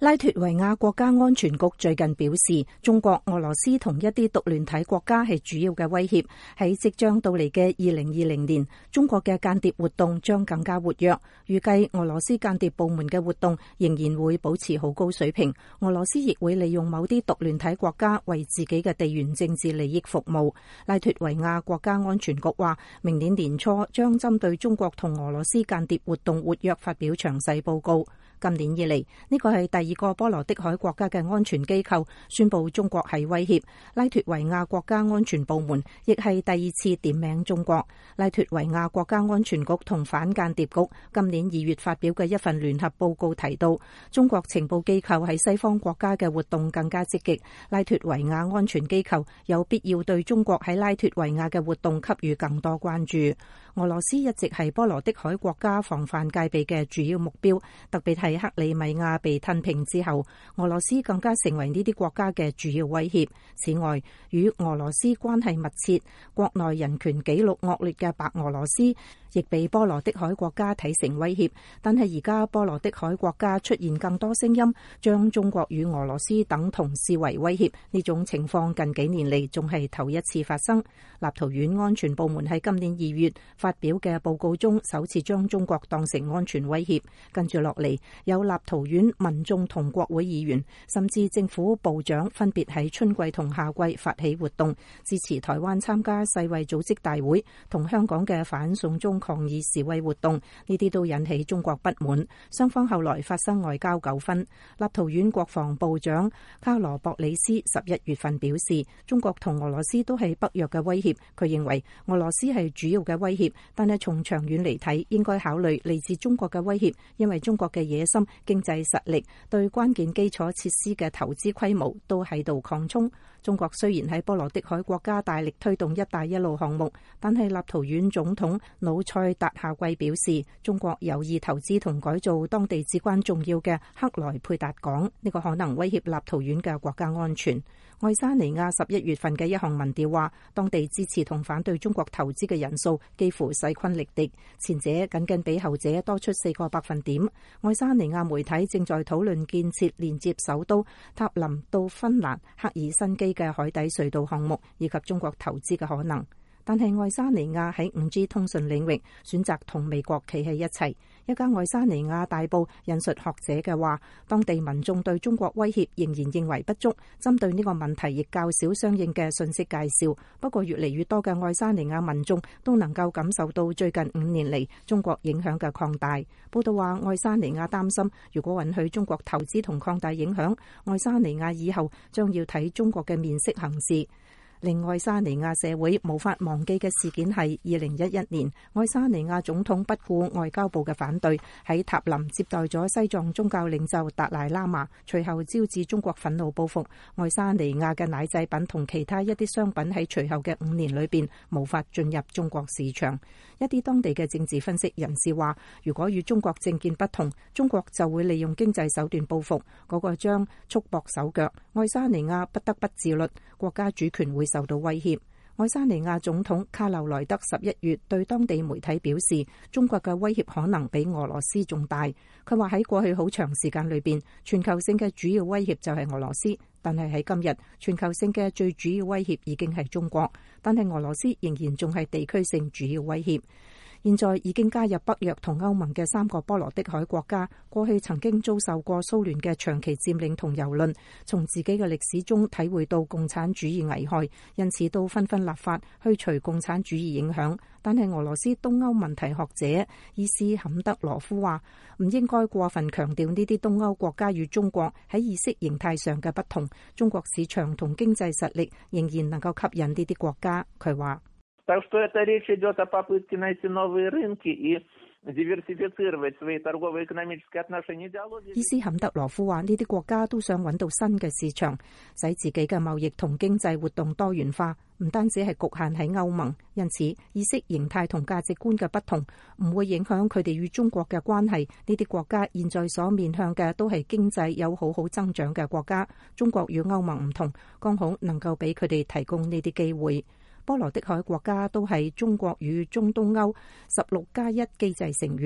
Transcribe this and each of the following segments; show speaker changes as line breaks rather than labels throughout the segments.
拉脫維亞國家安全局最近表示，中國、俄羅斯同一啲獨聯體國家係主要嘅威脅。喺即將到嚟嘅2020年，中國嘅間諜活動將更加活躍。預計俄羅斯間諜部門嘅活動仍然會保持好高水平。俄羅斯亦會利用某啲獨聯體國家為自己嘅地緣政治利益服務。拉脫維亞國家安全局話，明年年初將針對中國同俄羅斯間諜活動活躍發表詳細報告。今年以嚟，呢個係第二個波羅的海國家嘅安全機構宣布中國係威脅。拉脫維亞國家安全部門亦係第二次點名中國。拉脫維亞國家安全局同反間諜局今年2月發表嘅一份聯合報告提到，中國情報機構喺西方國家嘅活動更加積極。拉脫維亞安全機構有必要對中國喺拉脫維亞嘅活動給予更多關注。俄羅斯一直係波羅的海國家防範戒備嘅主要目標，特別係克里米亞被吞併之後，俄羅斯更加成為呢啲國家嘅主要威脅。此外，與俄羅斯關係密切、國內人權紀錄惡劣嘅白俄羅斯亦被波羅的海國家睇成威脅。但係而家波羅的海國家出現更多聲音，將中國與俄羅斯等同視為威脅。呢種情況近幾年嚟仲係頭一次發生。立陶宛安全部門喺今年2月發表嘅報告中，首次將中國當成安全威脅。跟住落嚟，有立陶宛民眾同國會議員，甚至政府部長分別喺春季同夏季發起活動，支持台灣參加世衛組織大會同香港嘅反送中抗議示威活動。呢啲都引起中國不滿，雙方後來發生外交糾紛。立陶宛國防部長卡羅博里斯11月份表示，中國同俄羅斯都係北約嘅威脅。佢認為俄羅斯係主要嘅威脅，但係從長遠嚟睇，應該考慮嚟自中國嘅威脅，因為中國嘅野心、經濟實力、對關鍵基礎設施嘅投資規模都喺度擴充。中國雖然喺波羅的海國家大力推動一帶一路項目，但係立陶宛總統努塞達下季表示，中國有意投資同改造當地至關重要嘅克萊佩達港，呢個可能威脅立陶宛嘅國家安全。愛沙尼亞11月份嘅一項民調話，當地支持同反對中國投資嘅人數幾乎勢均力敵，前者僅僅比後者多出4個百分點。愛沙尼亞媒體正在討論建設連接首都塔林到芬蘭赫爾辛基嘅海底隧道項目，以及中國投資嘅可能。但係愛沙尼亞喺 5G 通訊領域選擇同美國企喺一齊。一家愛沙尼亞大報引述學者嘅話，當地民眾對中國威脅仍然認為不足，針對呢個問題亦較少相應嘅信息介紹。不過越嚟越多嘅愛沙尼亞民眾都能夠感受到最近5年嚟中國影響嘅擴大。報道話，愛沙尼亞擔心，如果允許中國投資同擴大影響，愛沙尼亞以後將要睇中國嘅面色行事。令愛沙尼亞社會無法忘記嘅事件係2011年，愛沙尼亞總統不顧外交部嘅反對，喺塔林接待咗西藏宗教領袖達賴喇嘛，隨後招致中國憤怒報復。愛沙尼亞嘅奶製品同其他一啲商品喺隨後嘅5年裏邊無法進入中國市場。一啲當地嘅政治分析人士話，如果與中國政見不同，中國就會利用經濟手段報復，嗰個將束縛手腳，愛沙尼亞不得不自律，國家主權會受到威脅。愛沙尼亞總統卡留萊德11月對當地媒體表示，中國嘅威脅可能比俄羅斯仲大。佢話喺過去好長時間裏邊，全球性嘅主要威脅就係俄羅斯，但係喺今日，全球性嘅最主要威脅已經係中國，但係俄羅斯仍然仲係地區性主要威脅。現在已經加入北約同歐盟嘅3個波羅的海國家，過去曾經遭受過蘇聯嘅長期佔領同蹂躪，從自己嘅歷史中體會到共產主義危害，因此都紛紛立法去除共產主義影響。但係俄羅斯東歐問題學者伊斯坎德羅夫話，唔應該過分強調呢啲東歐國家與中國喺意識形態上嘅不同，中國市場同經濟實力仍然能夠吸引呢啲國家。佢話，
Так что это речь идет о попытке найти новые рынки и диверсифицировать свои торгово-экономические отношения.
伊斯坎德羅夫話，呢啲國家都想揾到新嘅市場，使自己嘅貿易同經濟活動多元化，唔單止係局限喺歐盟。因此，意識形態同價值觀嘅不同唔會影響佢哋與中國嘅關係。呢啲國家現在所面向嘅都係經濟有好好增長嘅國家。中國與歐盟唔同，剛好能夠俾佢哋提供呢啲機會。波羅的海國家都係中國與中東歐16+1機制成員，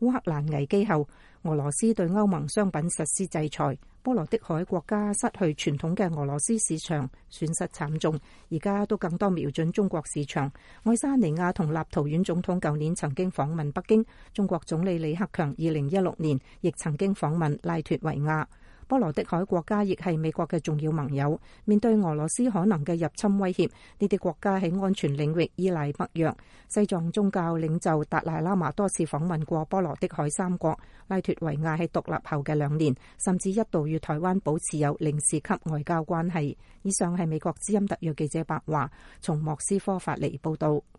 烏克蘭危機後，俄羅斯對歐盟商品實施制裁，波羅的海國家失去傳統嘅俄羅斯市場，損失慘重。而家都更多瞄準中國市場。愛沙尼亞同立陶宛總統舊年曾經訪問北京，中國總理李克強2016年亦曾經訪問拉脫維亞。波羅的海國家亦係美國嘅重要盟友，面對俄羅斯可能嘅入侵威脅，呢啲國家喺安全領域依賴北約。西藏宗教領袖達賴喇嘛多次訪問過波羅的海三國，拉脫維亞喺獨立後嘅2年，甚至一度與台灣保持有領事級外交關係。以上係美國之音特約記者白華從莫斯科發嚟報道。